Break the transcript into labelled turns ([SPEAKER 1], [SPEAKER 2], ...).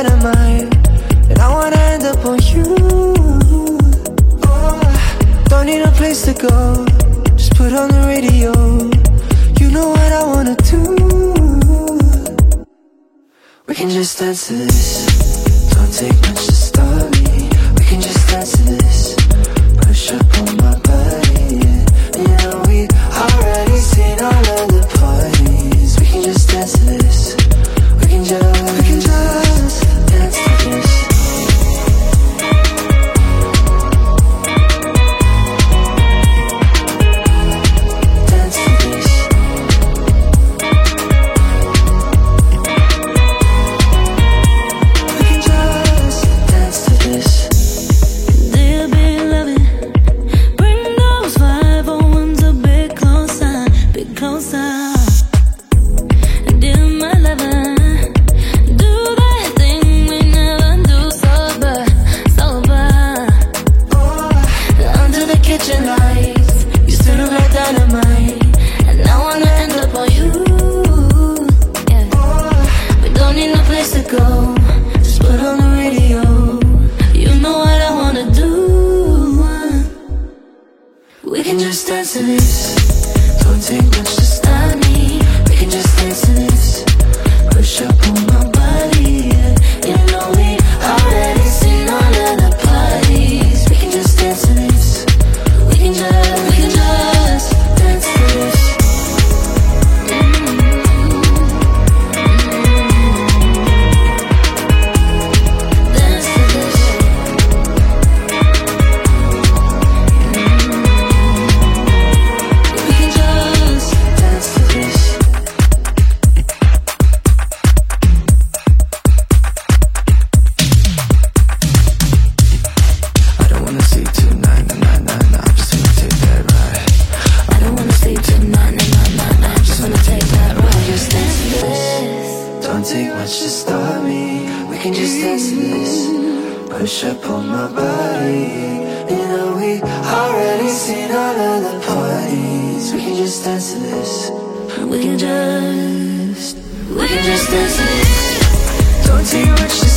[SPEAKER 1] dynamite, and I wanna end up on you. Oh, don't need a place to go, just put on the radio. You know what I wanna do. We can just dance to this. Don't take much to start me. We can just dance to this. Push up on my body, yeah. You know we already seen all of the parties. We can just dance to this. We can just dance to this. We can just dance to this. Don't take much to stop me. We can just dance to this. Push up on my body, yeah. You know we already seen all of the parties. We can just dance to this. We can just dance to this. Don't take much to stop me. We can just dance to this. Push up on my body. You know we already seen all of the parties. We can just dance to this. We can just dance to this. Don't take much to